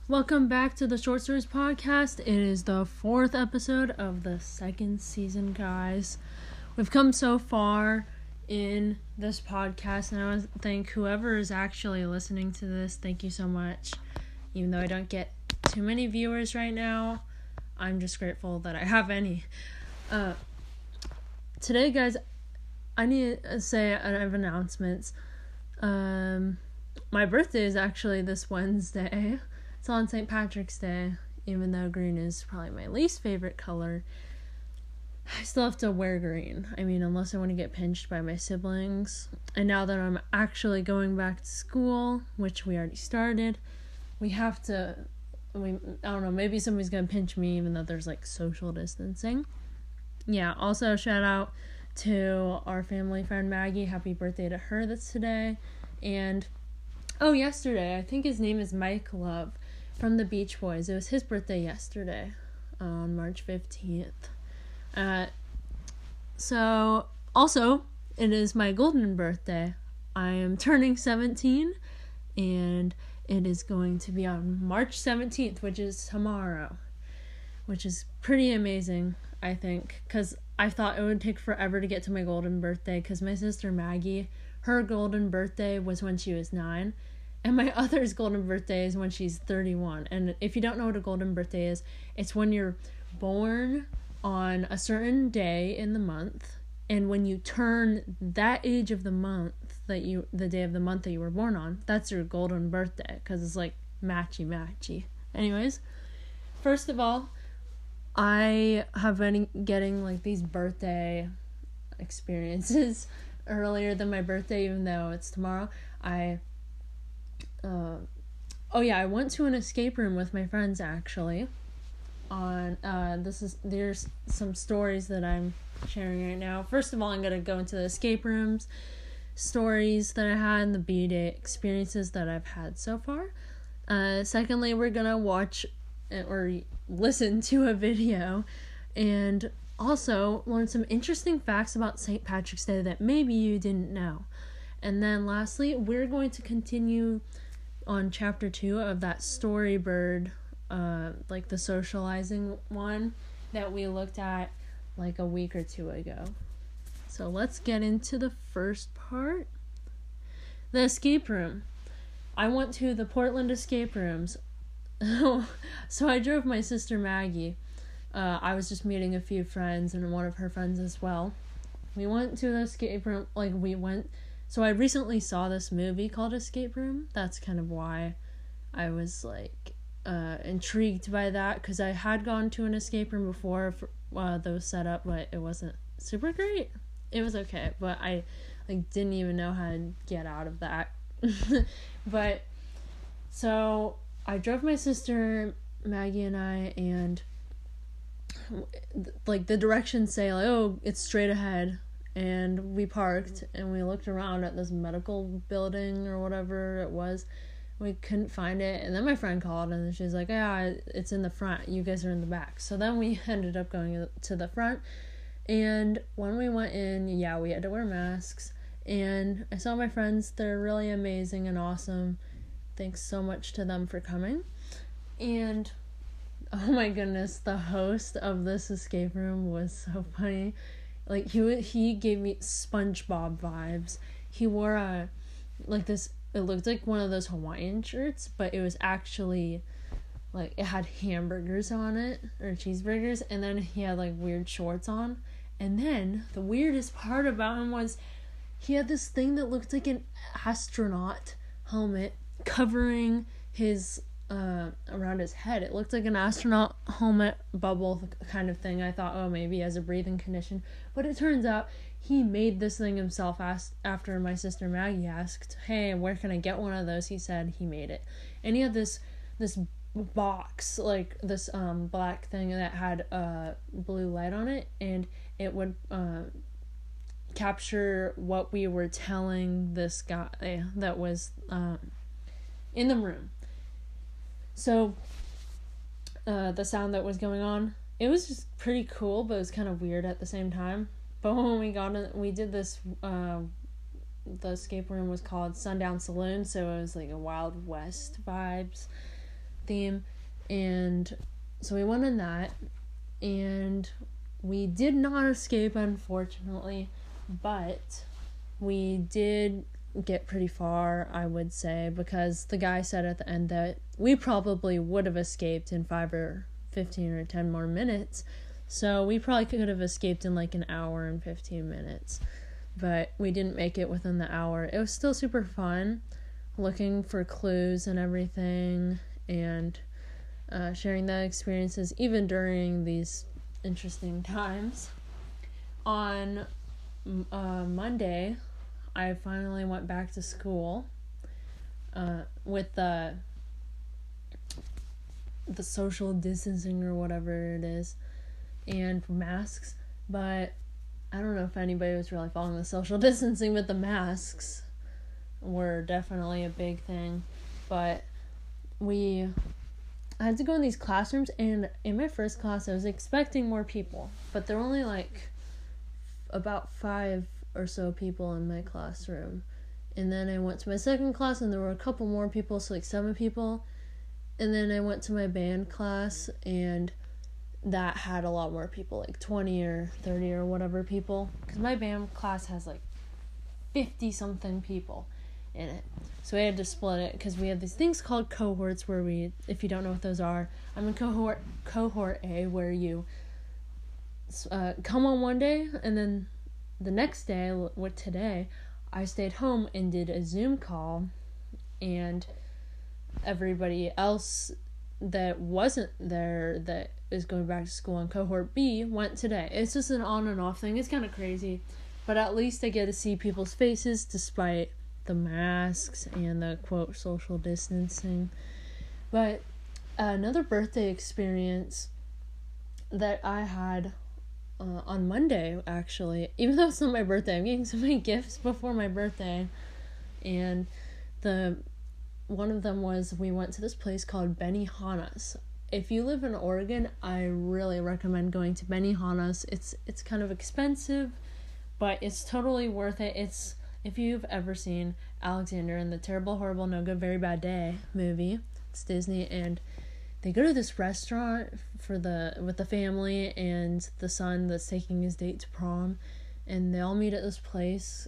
Welcome back to the Short Stories Podcast. It is the 4th episode of the 2nd season, guys. We've come so far in this podcast, and I want to thank whoever is actually listening to this. Thank you so much. Even though I don't get too many viewers right now, I'm just grateful that I have any. Today, guys, I need to say I have announcements. My birthday is actually this Wednesday. It's on St. Patrick's Day, even though green is probably my least favorite color. I still have to wear green. I mean, unless I want to get pinched by my siblings. And now that I'm actually going back to school, which we already started, we have to, I don't know, maybe somebody's going to pinch me even though there's like social distancing. Yeah, also shout out to our family friend Maggie. Happy birthday to her that's today. And, yesterday, I think his name is Mike Love from the Beach Boys. It was his birthday yesterday, on March 15th. So, also, it is my golden birthday. I am turning 17, and it is going to be on March 17th, which is tomorrow, which is pretty amazing, I think, because I thought it would take forever to get to my golden birthday, because my sister Maggie, her golden birthday was when she was 9, and my other's golden birthday is when she's 31. And if you don't know what a golden birthday is, it's when you're born on a certain day in the month, and when you turn that age of the month, the day of the month that you were born on, that's your golden birthday, because it's like matchy. Anyways, first of all, I have been getting like these birthday experiences earlier than my birthday, even though it's tomorrow. I went to an escape room with my friends actually. There's some stories that I'm sharing right now. First of all, I'm gonna go into the escape rooms stories that I had and the B-Day experiences that I've had so far. Secondly, we're gonna watch or listen to a video and also learn some interesting facts about St. Patrick's Day that maybe you didn't know. And then lastly, we're going to continue on chapter 2 of that Storybird, like the socializing one that we looked at like a week or two ago. So let's get into the first part. The escape room. I went to the Portland escape rooms. So I drove my sister Maggie. I was just meeting a few friends and one of her friends as well. We went to the escape room, so I recently saw this movie called Escape Room. That's kind of why I was intrigued by that, because I had gone to an escape room before that was set up, but it wasn't super great. It was okay, but I didn't even know how to get out of that. But so I drove my sister Maggie and I, and the directions say it's straight ahead, and we parked and we looked around at this medical building or whatever it was. We couldn't find it, and then my friend called and she's like, yeah, it's in the front, you guys are in the back. So then we ended up going to the front, and when we went in, we had to wear masks, and I saw my friends. They're really amazing and awesome. Thanks so much to them for coming. And oh my goodness, the host of this escape room was so funny. He gave me SpongeBob vibes. He wore this, it looked like one of those Hawaiian shirts, but it was actually it had hamburgers on it, or cheeseburgers, and then he had weird shorts on. And then the weirdest part about him was he had this thing that looked like an astronaut helmet covering his around his head. It looked like an astronaut helmet bubble kind of thing. I thought, maybe he has a breathing condition, but it turns out he made this thing himself. After my sister Maggie asked, hey, where can I get one of those, he said he made it. And he had this box, this black thing that had blue light on it, and it would capture what we were telling this guy that was in the room. So, the sound that was going on, it was just pretty cool, but it was kind of weird at the same time. But when we got in, we did this, the escape room was called Sundown Saloon, so it was like a Wild West vibes. theme, and so we went on that, and we did not escape, unfortunately, but we did get pretty far, I would say, because the guy said at the end that we probably would have escaped in 5 or 15 or 10 more minutes, so we probably could have escaped in like an hour and 15 minutes, but we didn't make it within the hour. It was still super fun, looking for clues and everything, and sharing the experiences even during these interesting times. On Monday, I finally went back to school with the social distancing or whatever it is, and masks, but I don't know if anybody was really following the social distancing, but the masks were definitely a big thing. But I had to go in these classrooms, and in my first class I was expecting more people, but there were only like about 5 or so people in my classroom. And then I went to my second class, and there were a couple more people, so like 7 people. And then I went to my band class, and that had a lot more people, like 20 or 30 or whatever people, because my band class has like 50 something people in it. So we had to split it, because we have these things called cohorts, where we, if you don't know what those are, I'm in cohort A, where you come on one day, and then the next day, what today, I stayed home and did a Zoom call, and everybody else that wasn't there, that is going back to school in cohort B, went today. It's just an on and off thing. It's kind of crazy, but at least I get to see people's faces despite the masks and the quote social distancing. But another birthday experience that I had on Monday, actually, even though it's not my birthday, I'm getting so many gifts before my birthday, and one of them was, we went to this place called Benihana's. If you live in Oregon, I really recommend going to Benihana's. It's kind of expensive, but it's totally worth it. It's, if you've ever seen Alexander and the Terrible, Horrible, No Good, Very Bad Day movie, it's Disney, and they go to this restaurant with the family and the son that's taking his date to prom, and they all meet at this place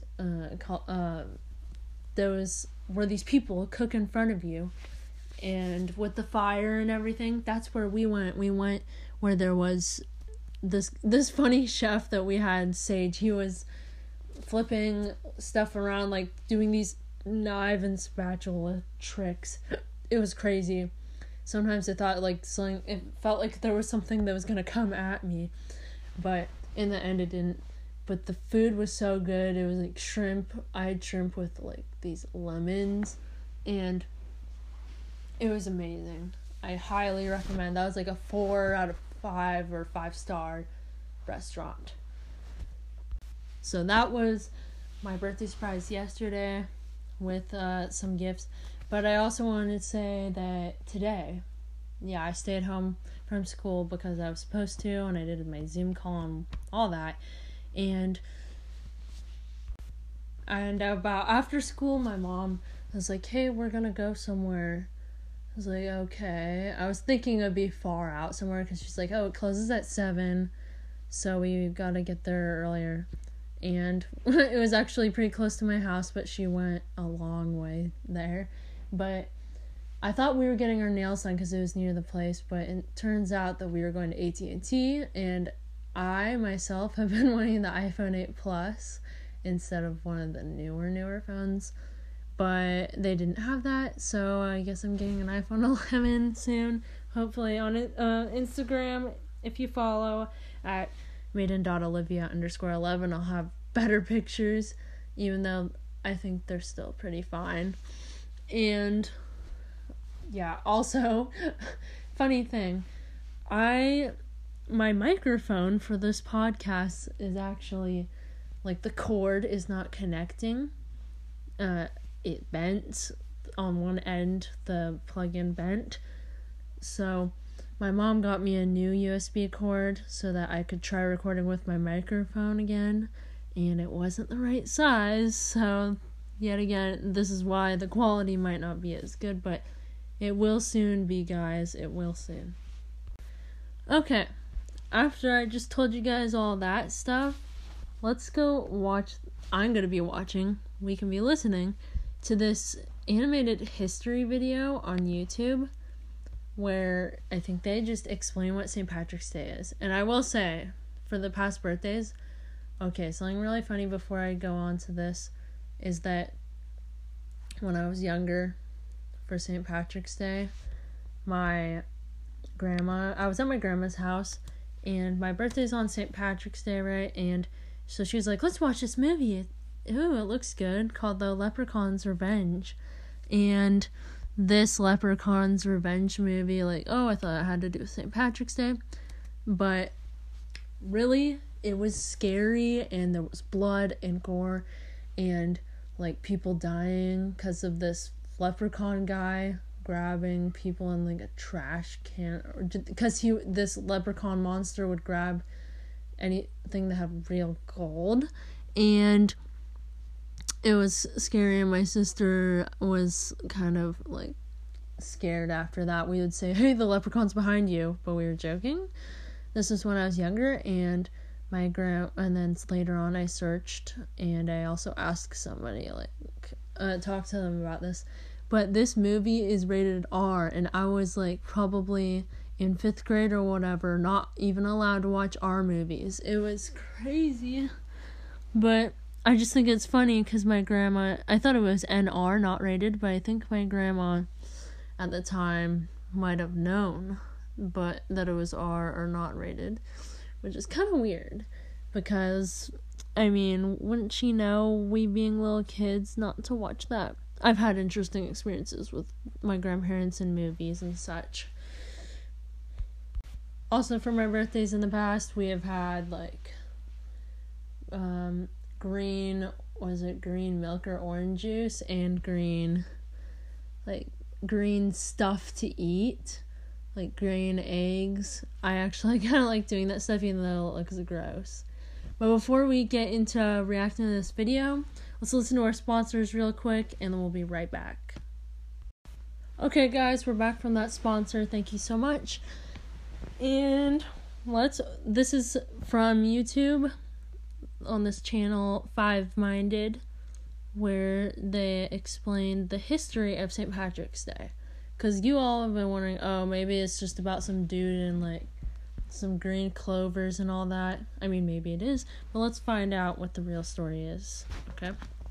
where these people cook in front of you, and with the fire and everything. That's where we went. We went where there was this funny chef that we had, Sage. He was flipping stuff around, like doing these knife and spatula tricks. It was crazy. Sometimes I thought it felt like there was something that was gonna come at me, but in the end it didn't. But the food was so good. It was like shrimp. I had shrimp with like these lemons, and it was amazing. I highly recommend. That was like a 4 out of 5 or 5-star restaurant. So that was my birthday surprise yesterday with some gifts. But I also wanted to say that today, I stayed home from school because I was supposed to, and I did my Zoom call and all that. And about after school, my mom was like, hey, we're gonna go somewhere. I was like, okay. I was thinking it'd be far out somewhere, because she's like, oh, it closes at 7, so we gotta get there earlier. And it was actually pretty close to my house, but she went a long way there. But I thought we were getting our nails done because it was near the place, but it turns out that we were going to AT&T, and I myself have been wanting the iPhone 8 Plus instead of one of the newer phones, but they didn't have that, so I guess I'm getting an iPhone 11 soon, hopefully. On Instagram, if you follow at maiden.olivia_11, I'll have better pictures, even though I think they're still pretty fine. And also, funny thing, my microphone for this podcast is actually, like, the cord is not connecting. It bent on one end, the plug-in bent. So my mom got me a new USB cord so that I could try recording with my microphone again, and it wasn't the right size, so yet again, this is why the quality might not be as good, but It will soon be, guys. It will soon. Okay. After I just told you guys all that stuff, let's go watch. I'm going to be watching. We can be listening to this animated history video on YouTube where I think they just explain what St. Patrick's Day is. And I will say, for the past birthdays, okay, something really funny before I go on to this is that when I was younger, for St. Patrick's Day, I was at my grandma's house, and my birthday's on St. Patrick's Day, right? And so she was like, let's watch this movie. It looks good, called The Leprechaun's Revenge. And this Leprechaun's Revenge movie, I thought it had to do with St. Patrick's Day. But really, it was scary, and there was blood and gore, and, people dying because of this leprechaun guy grabbing people in, a trash can. Because this leprechaun monster would grab anything that had real gold. And it was scary, and my sister was kind of, scared after that. We would say, hey, the leprechaun's behind you, but we were joking. This is when I was younger, and and then later on I searched, and I also asked somebody, talk to them about this. But this movie is rated R, and I was, probably in 5th grade or whatever, not even allowed to watch R movies. It was crazy. But I just think it's funny because my grandma, I thought it was NR, not rated, but I think my grandma at the time might have known but that it was R or not rated, which is kind of weird because, wouldn't she know, we being little kids, not to watch that? I've had interesting experiences with my grandparents in movies and such. Also, for my birthdays in the past, we have had, green milk or orange juice and green stuff to eat, green eggs. I actually kind of like doing that stuff even though it looks gross. But before we get into reacting to this video, let's listen to our sponsors real quick, and then we'll be right back. Okay, guys, we're back from that sponsor. Thank you so much. And this is from YouTube on this channel, Five Minded, where they explained the history of St. Patrick's Day. Because you all have been wondering, maybe it's just about some dude in, some green clovers and all that. Maybe it is, but let's find out what the real story is, okay?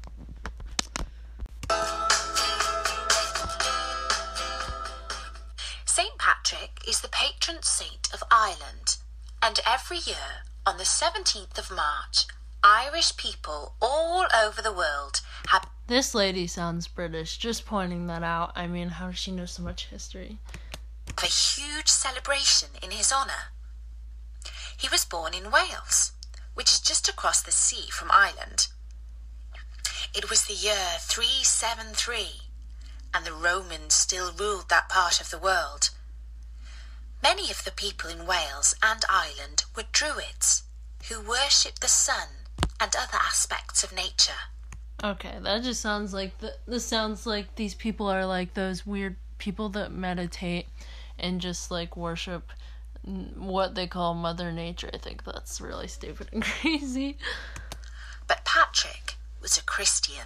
St. Patrick is the patron saint of Ireland, and every year, on the 17th of March, Irish people all over the world have... This lady sounds British, just pointing that out. How does she know so much history? A huge celebration in his honour. He was born in Wales, which is just across the sea from Ireland. It was the year 373, and the Romans still ruled that part of the world. Many of the people in Wales and Ireland were Druids, who worshipped the sun and other aspects of nature. Okay, that just sounds like this sounds like these people are those weird people that meditate and just worship what they call Mother Nature. I think that's really stupid and crazy. But Patrick was a Christian.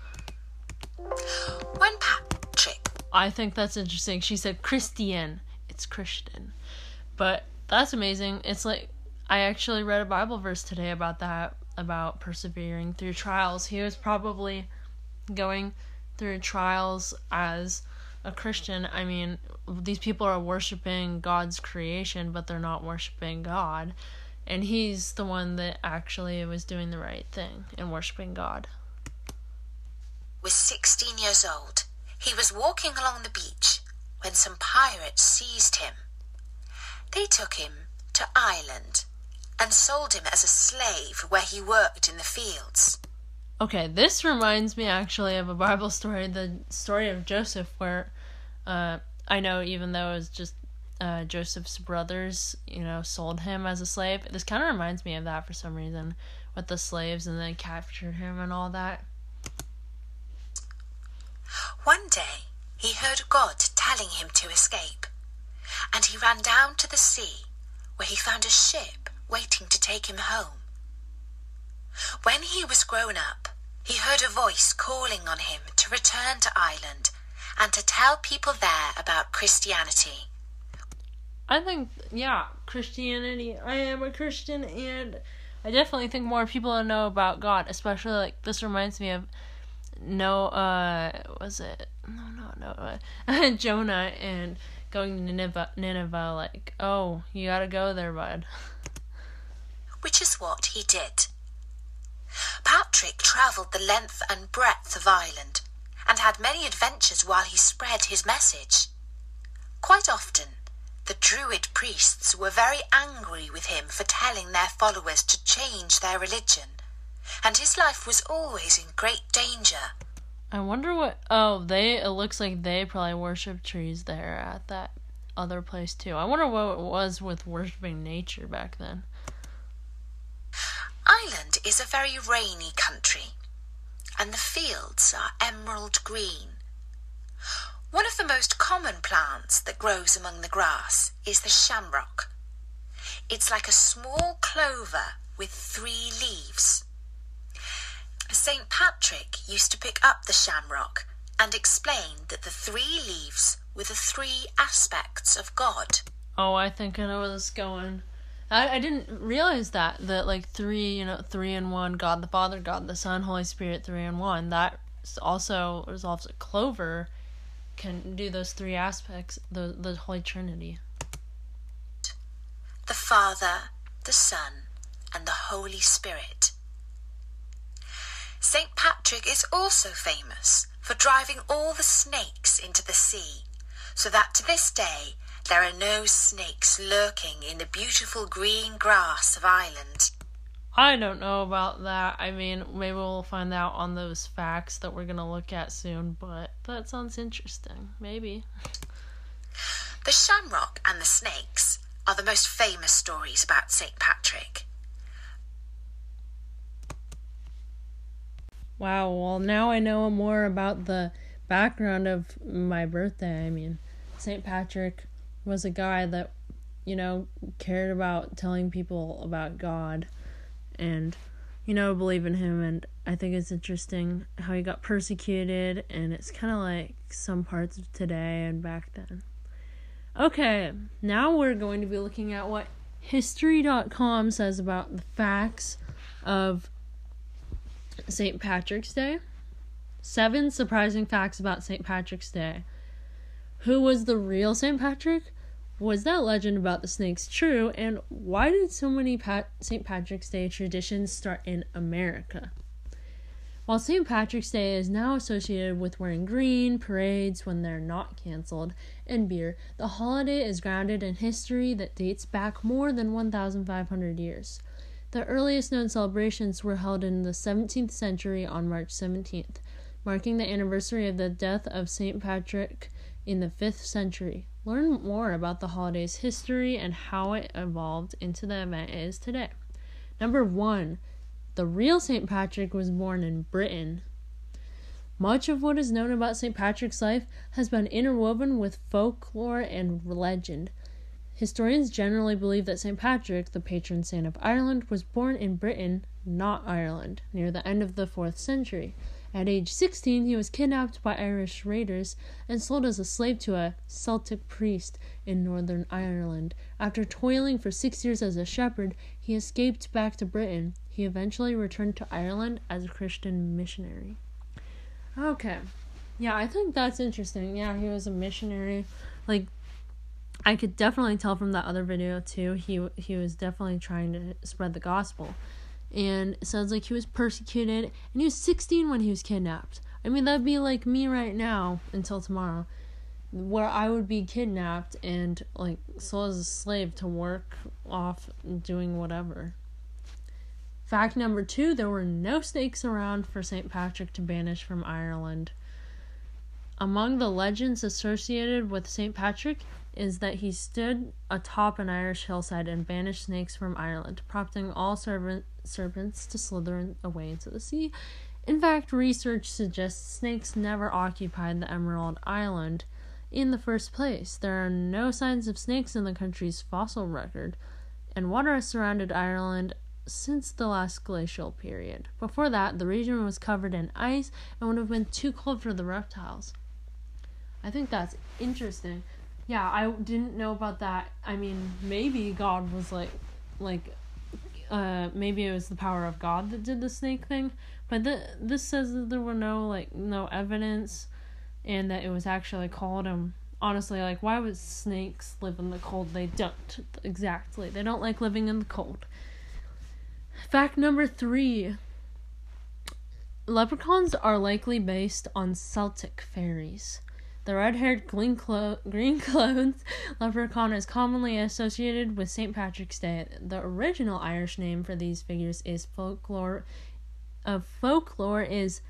When Patrick... I think that's interesting. She said Christian. It's Christian. But that's amazing. It's I actually read a Bible verse today about that, about persevering through trials. He was probably going through trials as a Christian. These people are worshiping God's creation, but they're not worshiping God. And he's the one that actually was doing the right thing and worshiping God. Was 16 years old. He was walking along the beach when some pirates seized him. They took him to Ireland and sold him as a slave where he worked in the fields. Okay, this reminds me actually of a Bible story, the story of Joseph, where I know even though it was just Joseph's brothers, sold him as a slave. This kind of reminds me of that for some reason, with the slaves and then captured him and all that. One day, he heard God telling him to escape, and he ran down to the sea, where he found a ship waiting to take him home. When he was grown up, he heard a voice calling on him to return to Ireland and to tell people there about Christianity. I think, Christianity. I am a Christian, and I definitely think more people know about God, especially, like, this reminds me of Jonah and going to Nineveh, like, oh, you gotta go there, bud. Which is what he did. Patrick travelled the length and breadth of Ireland and had many adventures while he spread his message. Quite often, the Druid priests were very angry with him for telling their followers to change their religion, and his life was always in great danger. I wonder what... it looks like they probably worship trees there at that other place too. I wonder what it was with worshipping nature back then. Ireland is a very rainy country, and the fields are emerald green. One of the most common plants that grows among the grass is the shamrock. It's like a small clover with 3 leaves. St. Patrick used to pick up the shamrock and explain that the 3 leaves were the 3 aspects of God. Oh, I think I know where this is going. I didn't realize that like 3 in 1, God the Father, God the Son, Holy Spirit, 3 in 1. That also resolves a clover can do those 3 aspects, the Holy Trinity. The Father, the Son, and the Holy Spirit. St. Patrick is also famous for driving all the snakes into the sea, so that to this day there are no snakes lurking in the beautiful green grass of Ireland. I don't know about that. I mean, maybe we'll find out on those facts that we're going to look at soon, but that sounds interesting. Maybe. The shamrock and the snakes are the most famous stories about St. Patrick. Wow, well, now I know more about the background of my birthday. I mean, St. Patrick was a guy that, cared about telling people about God and, believe in him. And I think it's interesting how he got persecuted, and it's kind of like some parts of today and back then. Okay, now we're going to be looking at what History.com says about the facts of St. Patrick's Day. 7 surprising facts about St. Patrick's Day. Who was the real St. Patrick? Was that legend about the snakes true? And why did so many St. Patrick's Day traditions start in America? While St. Patrick's Day is now associated with wearing green, parades when they're not canceled, and beer, the holiday is grounded in history that dates back more than 1,500 years. The earliest known celebrations were held in the 17th century on March 17th, marking the anniversary of the death of St. Patrick in the 5th century. Learn more about the holiday's history and how it evolved into the event it is today. Number 1. The real St. Patrick was born in Britain. Much of what is known about St. Patrick's life has been interwoven with folklore and legend. Historians generally believe that St. Patrick, the patron saint of Ireland, was born in Britain, not Ireland, near the end of the 4th century. At age 16, he was kidnapped by Irish raiders and sold as a slave to a Celtic priest in Northern Ireland. After toiling for 6 years as a shepherd, he escaped back to Britain. He eventually returned to Ireland as a Christian missionary. Okay. Yeah, I think that's interesting. Yeah, he was a missionary. Like, I could definitely tell from that other video, too. He was definitely trying to spread the gospel. And it sounds like he was persecuted, and he was 16 when he was kidnapped. I mean, that'd be like me right now until tomorrow, where I would be kidnapped and, like, sold as a slave to work off doing whatever. Fact number 2, there were no snakes around for St. Patrick to banish from Ireland. Among the legends associated with St. Patrick is that he stood atop an Irish hillside and banished snakes from Ireland, prompting all serpents to slither away into the sea. In fact, research suggests snakes never occupied the Emerald Island in the first place. There are no signs of snakes in the country's fossil record, and water has surrounded Ireland since the last glacial period. Before that, the region was covered in ice and would have been too cold for the reptiles. I think that's interesting. Yeah, I didn't know about that. I mean, maybe God was maybe it was the power of God that did the snake thing, but this says that there were no evidence, and that it was actually cold. And honestly, why would snakes live in the cold? They don't. Exactly. They don't like living in the cold. Fact number 3. Leprechauns are likely based on Celtic fairies. The red-haired, green-clothed leprechaun is commonly associated with St. Patrick's Day. The original Irish name for these figures is folklore is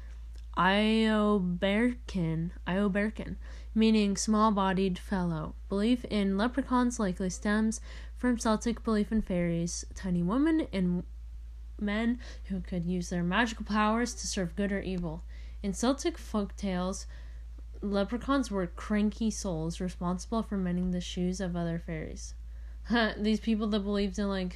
Ioberkin, meaning small-bodied fellow. Belief in leprechauns likely stems from Celtic belief in fairies, tiny women and men who could use their magical powers to serve good or evil. In Celtic folk tales, leprechauns were cranky souls responsible for mending the shoes of other fairies. These people that believed in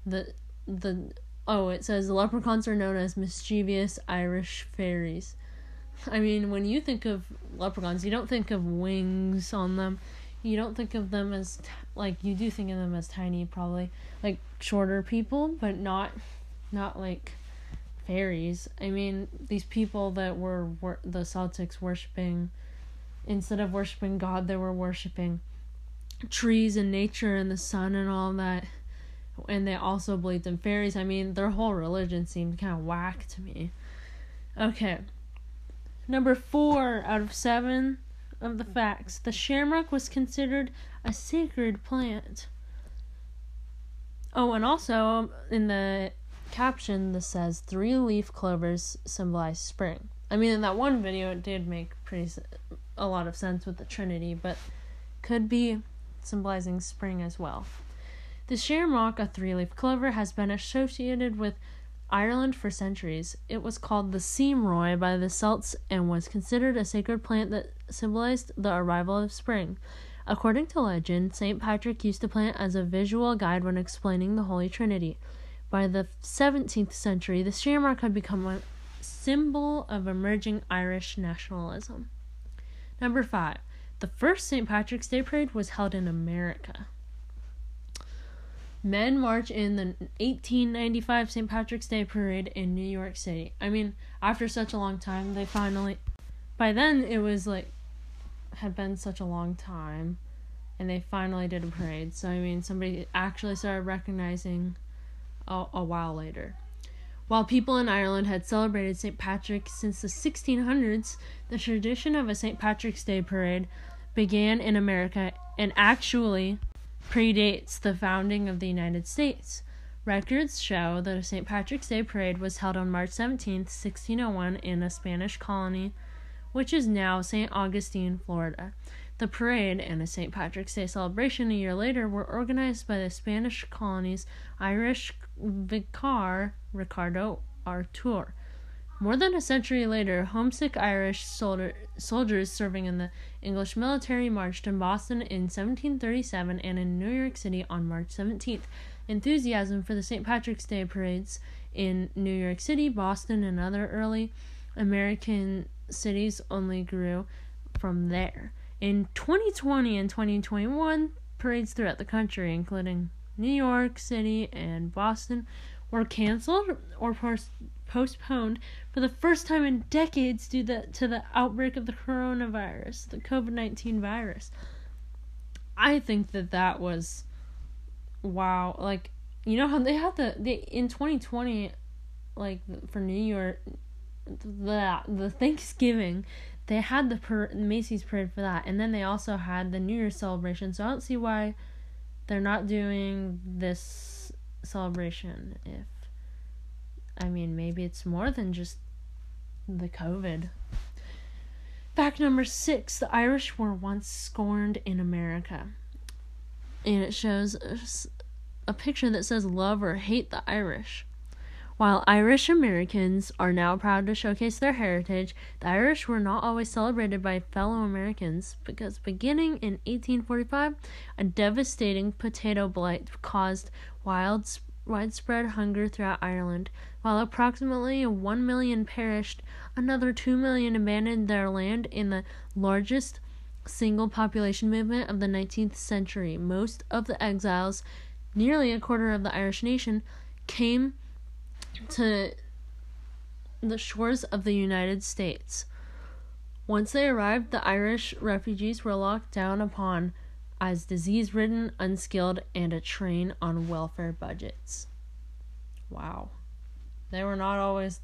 it says leprechauns are known as mischievous Irish fairies. I mean, when you think of leprechauns, you don't think of wings on them. You don't think of them as you do think of them as tiny, probably shorter people, but not like fairies. I mean, these people that were the Celtics worshipping, instead of worshipping God, they were worshipping trees and nature and the sun and all that. And they also believed in fairies. I mean, their whole religion seemed kind of whack to me. Okay. Number 4 out of 7 of the facts. The shamrock was considered a sacred plant. Oh, and also in the caption this says 3-leaf clovers symbolize spring. I mean, in that one video it did make a lot of sense with the Trinity, but could be symbolizing spring as well. The shamrock, a 3-leaf clover, has been associated with Ireland for centuries. It was called the Seamroy by the Celts and was considered a sacred plant that symbolized the arrival of spring. According to legend, St. Patrick used the plant as a visual guide when explaining the Holy Trinity. By the 17th century, the shamrock had become a symbol of emerging Irish nationalism. Number 5. The first St. Patrick's Day parade was held in America. Men march in the 1895 St. Patrick's Day parade in New York City. I mean, after such a long time, by then it was had been such a long time, and they finally did a parade. So, I mean, somebody actually started recognizing a while later. While people in Ireland had celebrated St. Patrick since the 1600s, the tradition of a St. Patrick's Day parade began in America and actually predates the founding of the United States. Records show that a St. Patrick's Day parade was held on March 17, 1601 in a Spanish colony, which is now St. Augustine, Florida. The parade and a St. Patrick's Day celebration a year later were organized by the Spanish colony's Irish vicar, Ricardo Artur. More than a century later, homesick Irish soldiers serving in the English military marched in Boston in 1737 and in New York City on March 17th. Enthusiasm for the St. Patrick's Day parades in New York City, Boston, and other early American cities only grew from there. In 2020 and 2021, parades throughout the country, including New York City and Boston, were canceled or postponed for the first time in decades due to the outbreak of the coronavirus, the COVID-19 virus. I think that was wow. You know how they had in 2020, for New York, the Thanksgiving, they had the Macy's parade for that, and then they also had the New Year's celebration. So I don't see why they're not doing this celebration. Maybe it's more than just the COVID. Fact number 6, the Irish were once scorned in America. And it shows a picture that says love or hate the Irish. While Irish Americans are now proud to showcase their heritage, the Irish were not always celebrated by fellow Americans because beginning in 1845, a devastating potato blight caused widespread hunger throughout Ireland. While approximately 1 million perished, another 2 million abandoned their land in the largest single population movement of the 19th century. Most of the exiles, nearly a quarter of the Irish nation, came to the shores of the United States. Once they arrived, the Irish refugees were looked down upon as disease-ridden, unskilled, and a drain on welfare budgets. Wow. They were not always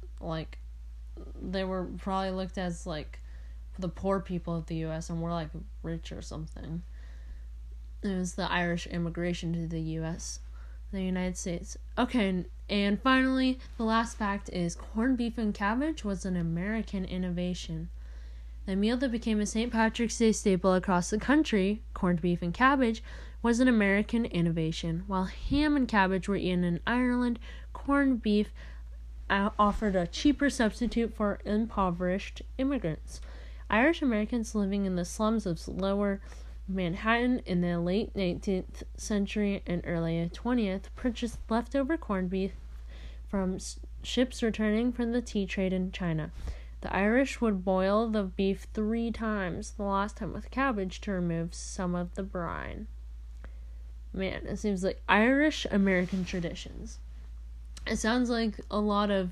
they were probably looked as, the poor people of the U.S., and we're, rich or something. It was the Irish immigration to the U.S., the United States. Okay, and finally, the last fact is corned beef and cabbage was an American innovation. The meal that became a St. Patrick's Day staple across the country, corned beef and cabbage, was an American innovation. While ham and cabbage were eaten in Ireland, corned beef offered a cheaper substitute for impoverished immigrants. Irish Americans living in the slums of lower Manhattan in the late 19th century and early 20th purchased leftover corned beef from ships returning from the tea trade in China. The Irish would boil the beef 3 times, the last time with cabbage, to remove some of the brine. Man, it seems like Irish American traditions. It sounds like a lot of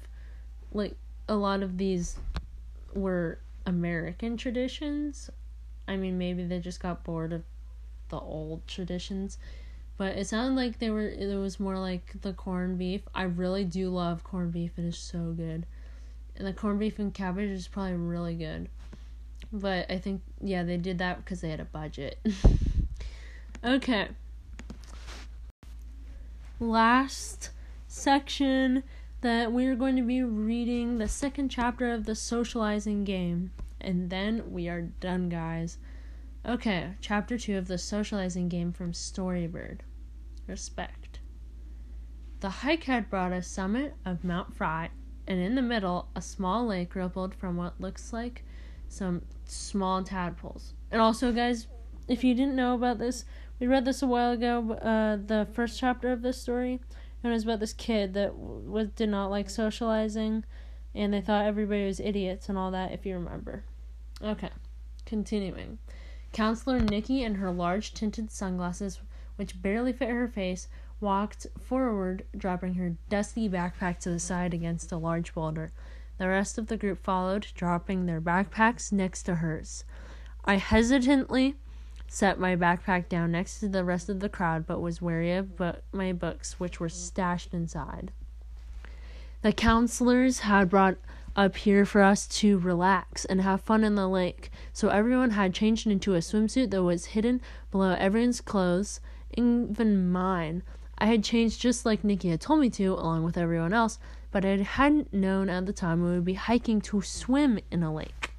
these were American traditions. I mean, maybe they just got bored of the old traditions, but it sounded like it was more like the corned beef. I really do love corned beef. It is so good. And the corned beef and cabbage is probably really good. But I think, they did that because they had a budget. Okay. Last section that we're going to be reading the second chapter of the socializing game. And then we are done, guys. Okay, chapter 2 of the socializing game from Storybird. Respect. The hike had brought us summit of Mount Frye, and in the middle, a small lake rippled from what looks like some small tadpoles. And also, guys, if you didn't know about this, we read this a while ago, the first chapter of this story, and it was about this kid that did not like socializing, and they thought everybody was idiots and all that, if you remember. Okay, continuing. Counselor Nikki and her large tinted sunglasses, which barely fit her face, walked forward, dropping her dusty backpack to the side against a large boulder. The rest of the group followed, dropping their backpacks next to hers. I hesitantly set my backpack down next to the rest of the crowd, but was wary of my books, which were stashed inside. The counselors had brought up here for us to relax and have fun in the lake, so everyone had changed into a swimsuit that was hidden below everyone's clothes, even mine. I had changed just like Nikki had told me to, along with everyone else, but I hadn't known at the time we would be hiking to swim in a lake.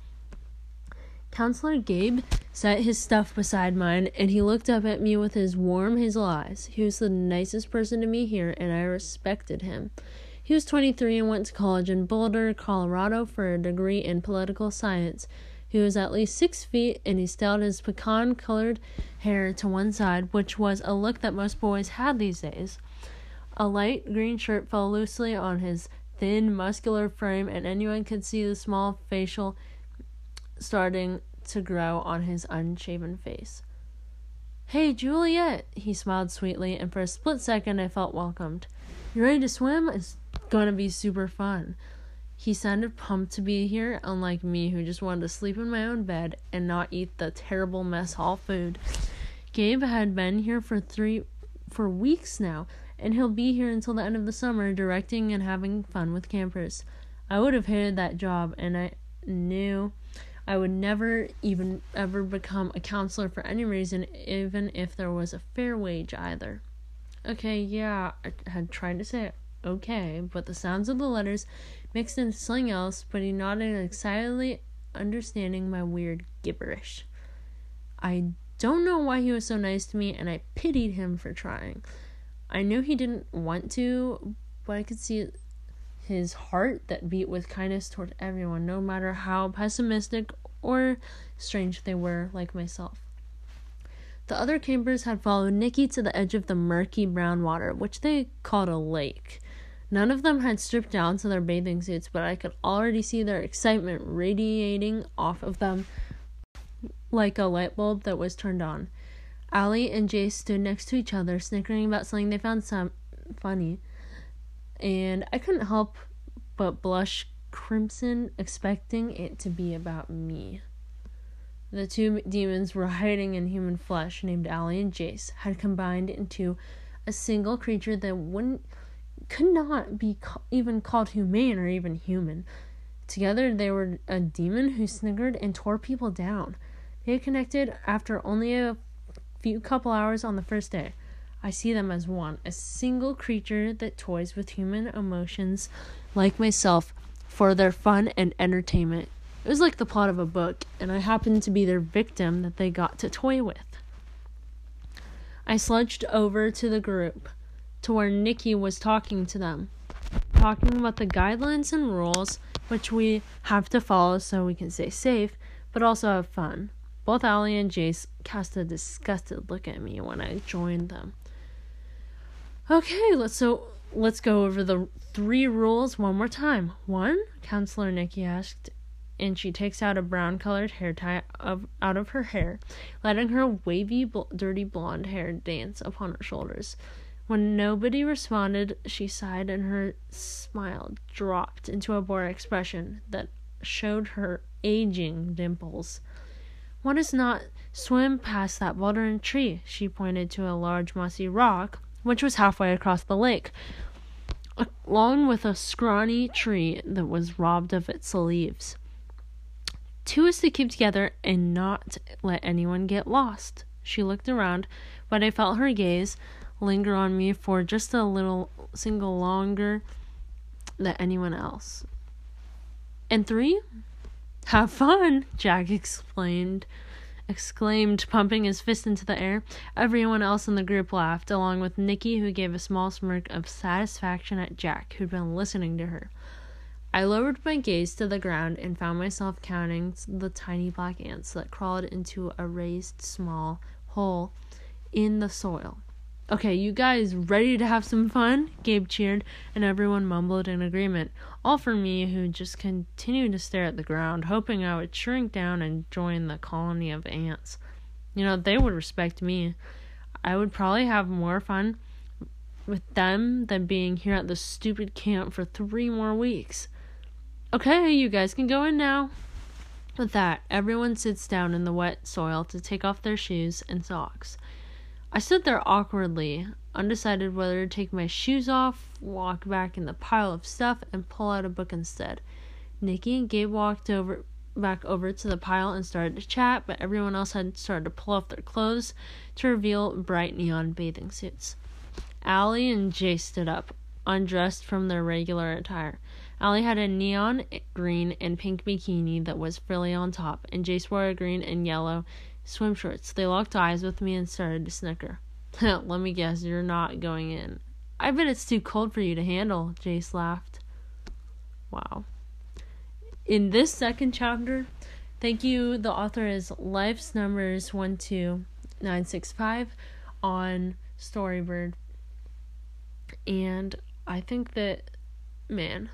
Counselor Gabe set his stuff beside mine, and he looked up at me with his warm hazel eyes. He was the nicest person to me here, and I respected him. He was 23 and went to college in Boulder, Colorado for a degree in political science. He was at least 6 feet, and he styled his pecan-colored hair to one side, which was a look that most boys had these days. A light green shirt fell loosely on his thin, muscular frame, and anyone could see the small facial starting to grow on his unshaven face. "Hey, Juliet," he smiled sweetly, and for a split second I felt welcomed. "You ready to swim? It's gonna be super fun." He sounded pumped to be here, unlike me, who just wanted to sleep in my own bed and not eat the terrible mess hall food. Gabe had been here for weeks now, and he'll be here until the end of the summer, directing and having fun with campers. I would have hated that job, and I knew I would never even ever become a counselor for any reason, even if there was a fair wage either. Okay, yeah, I had tried to say okay, but the sounds of the letters mixed into something else, but he nodded excitedly, understanding my weird gibberish. I don't know why he was so nice to me, and I pitied him for trying. I knew he didn't want to, but I could see his heart that beat with kindness toward everyone, no matter how pessimistic or strange they were, like myself. The other campers had followed Nikki to the edge of the murky brown water, which they called a lake. None of them had stripped down to their bathing suits, but I could already see their excitement radiating off of them like a light bulb that was turned on. Allie and Jace stood next to each other, snickering about something they found funny, and I couldn't help but blush crimson, expecting it to be about me. The two demons were hiding in human flesh, named Allie and Jace, had combined into a single creature that could not be even called humane or even human. Together, they were a demon who snickered and tore people down. They had connected after only a few couple hours on the first day. I see them as one, a single creature that toys with human emotions like myself for their fun and entertainment. It was like the plot of a book, and I happened to be their victim that they got to toy with. I sludged over to the group, to where Nikki was talking to them, talking about the guidelines and rules which we have to follow so we can stay safe, but also have fun. Both Allie and Jace cast a disgusted look at me when I joined them. Okay, let's go over the 3 rules one more time. 1, Counselor Nikki asked, and she takes out a brown-colored hair tie out of her hair, letting her wavy, dirty blonde hair dance upon her shoulders. When nobody responded, she sighed and her smile dropped into a bored expression that showed her aging dimples. "One does not swim past that boulder and tree," she pointed to a large mossy rock, which was halfway across the lake, along with a scrawny tree that was robbed of its leaves. 2 is to keep together and not let anyone get lost. She looked around, but I felt her gaze linger on me for just a little single longer than anyone else. And 3, have fun, Jack exclaimed, pumping his fist into the air. Everyone else in the group laughed, along with Nikki, who gave a small smirk of satisfaction at Jack, who'd been listening to her. I lowered my gaze to the ground and found myself counting the tiny black ants that crawled into a raised small hole in the soil. "Okay, you guys ready to have some fun?" Gabe cheered, and everyone mumbled in agreement, all for me, who just continued to stare at the ground, hoping I would shrink down and join the colony of ants. They would respect me. I would probably have more fun with them than being here at this stupid camp for 3 more weeks. "Okay, you guys can go in now." With that, everyone sits down in the wet soil to take off their shoes and socks. I stood there awkwardly, undecided whether to take my shoes off, walk back in the pile of stuff, and pull out a book instead. Nikki and Gabe walked back over to the pile and started to chat, but everyone else had started to pull off their clothes to reveal bright neon bathing suits. Allie and Jay stood up, undressed from their regular attire. Allie had a neon green and pink bikini that was frilly on top, and Jace wore a green and yellow swim shorts. They locked eyes with me and started to snicker. "Let me guess, you're not going in." "I bet it's too cold for you to handle," Jace laughed. Wow. In this second chapter, thank you, the author is Life's Numbers 12965 on Storybird. And I think that, man,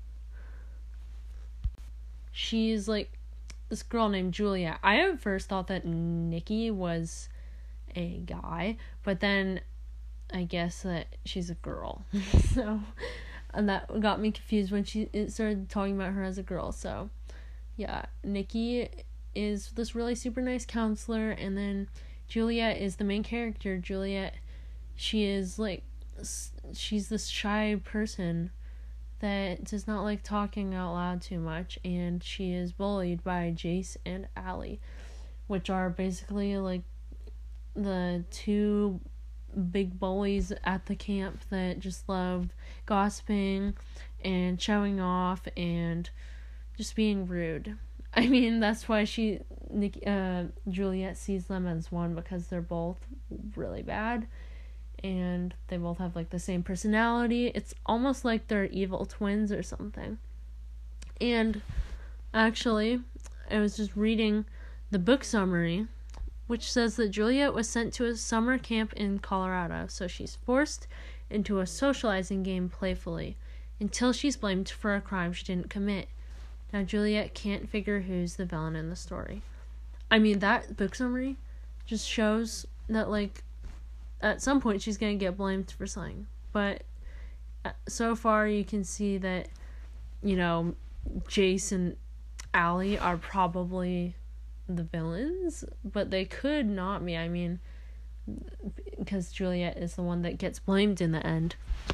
she's like this girl named Julia. I at first thought that Nikki was a guy, but then I guess that she's a girl. And that got me confused when it started talking about her as a girl. So yeah, Nikki is this really super nice counselor, and then Juliet is the main character. Juliet, she's this shy person that does not like talking out loud too much, and she is bullied by Jace and Allie, which are basically like the 2 big bullies at the camp that just love gossiping and showing off and just being rude. I mean, that's why Juliet sees them as one, because they're both really bad. and they both have like the same personality. It's almost like they're evil twins or something. And actually, I was just reading the book summary, which says that Juliet was sent to a summer camp in Colorado, so she's forced into a socializing game playfully until she's blamed for a crime she didn't commit. Now Juliet can't figure who's the villain in the story. I mean, that book summary just shows that, like, at some point she's gonna get blamed for something. But so far you can see that, you know, Jace and Allie are probably the villains, but they could not be. I mean, because Juliet is the one that gets blamed in the end.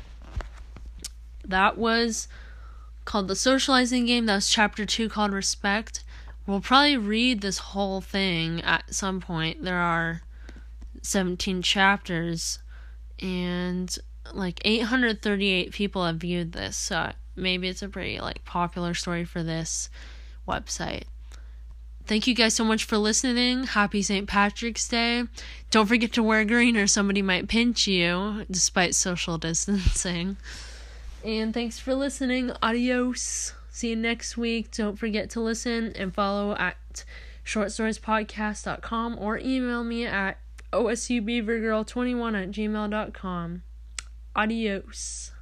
That was called The Socializing Game. That was chapter 2, called Respect. We'll probably read this whole thing at some point. There are 17 chapters, and like 838 people have viewed this, so maybe it's a pretty like popular story for this website. Thank you guys so much for listening. Happy St. Patrick's Day. Don't forget to wear green or somebody might pinch you despite social distancing. And thanks for listening. Adios. See you next week. Don't forget to listen and follow at shortstoriespodcast.com or email me at osubbeavergirl21@gmail.com. Adios.